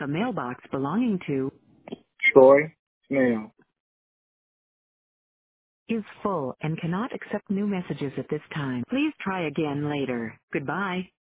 The mailbox belonging to Troy Snail. is full and cannot accept new messages at this time. Please try again later. Goodbye.